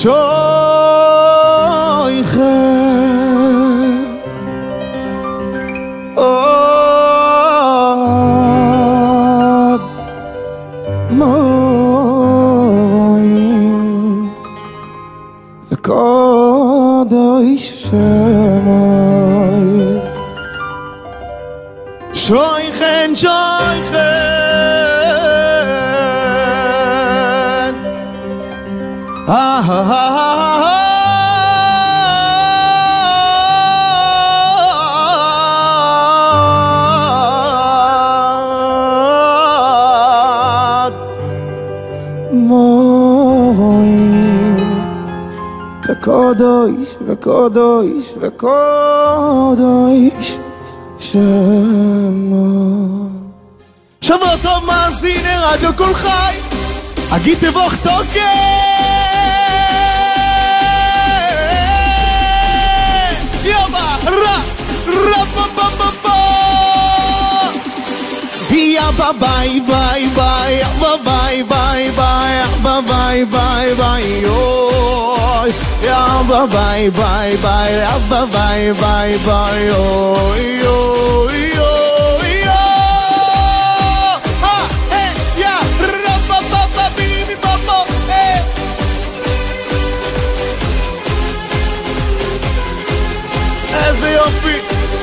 moim וקודש שמוי שויכן וקודש וקודש וקודש שמו. שבוע טוב מאזיני רדיו כל חי, אגיד תבוך תוקף יאבא רע רע פה פה פה פה יאבא ביי ביי ביי יאבא ביי ביי ביי יאבא ביי ביי ביי יוי יאבא ביי ביי ביי יאבא ביי ביי ביי יוי יוי יוי יא רפה פפה ביבי פפה איזה יופי.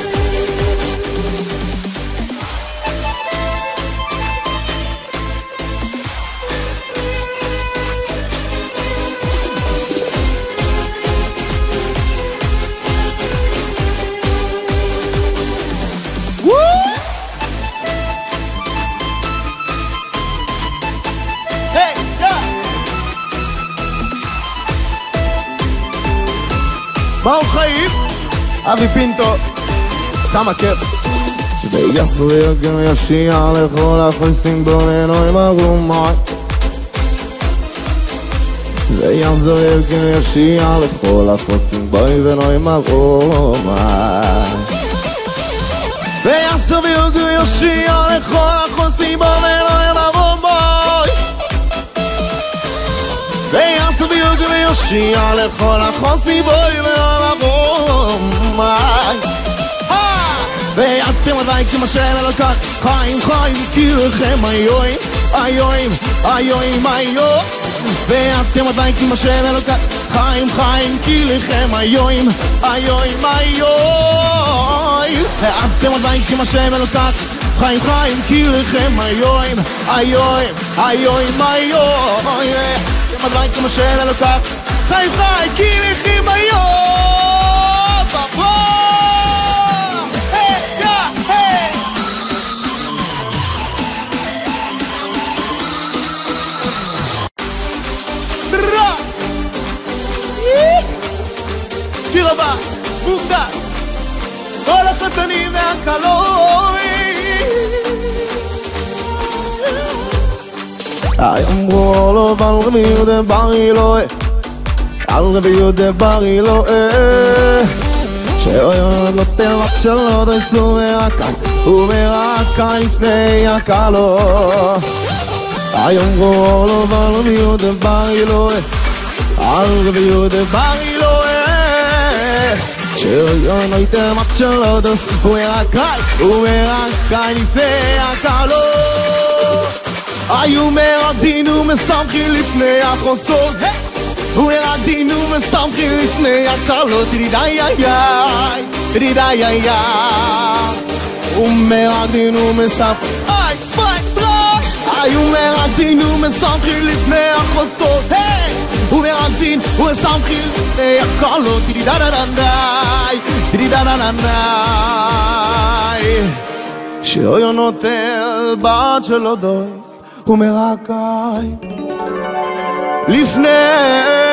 מהו חיים? אבי פינטו כמה כיף ויעשו יגר ישיע לכל החוסים בוננו עם הרומי ויעשו יגר ישיע לכל החוסים בוננו עם הרומי ויעשו יגר ישיע לכל החוסים בוננו עם הרומי ויעשו יגר ישיע לכל החוסים בוננו ואתם עדיין כמו שם אלוקת חיים חיים כי לכם היואים היואים היואים היואים ואתם עדיין כמו שם אלוקת חיים חיים כי לכם היואים היואים היואים ואתם עדיין כמו שם אלוקת חיים חיים כי לכם היואים היואים היואים היואים אתם עדיין כמו שם אלוקת חיים חיים כי לכם היואים שיר הבא, מוקדש, כל החתנים והקלורים אמרו לו על רבי יהודה בר אלוהי על רבי יהודה בר אלוהי שאוהב נותן רק שלא דרסו מרקן ומרקן לפני הקלו אמרו לו על רבי יהודה בר אלוהי על רבי יהודה בר אלוהי שאוהב נותן רק שלא דרסו ומרקן לפני הקלו היו מרדים ומשמחים לפני החוסות ומרדים ומשמחים לפני הקלות תרידי איי תרידי איי ומרדים ומשמחים היו מרדים ומשמחים לפני החוסות ומרדים ומשמחים לפני הקלות תרידי תרידי שאוהב נותן בת שלא דויס ומרקאי לפני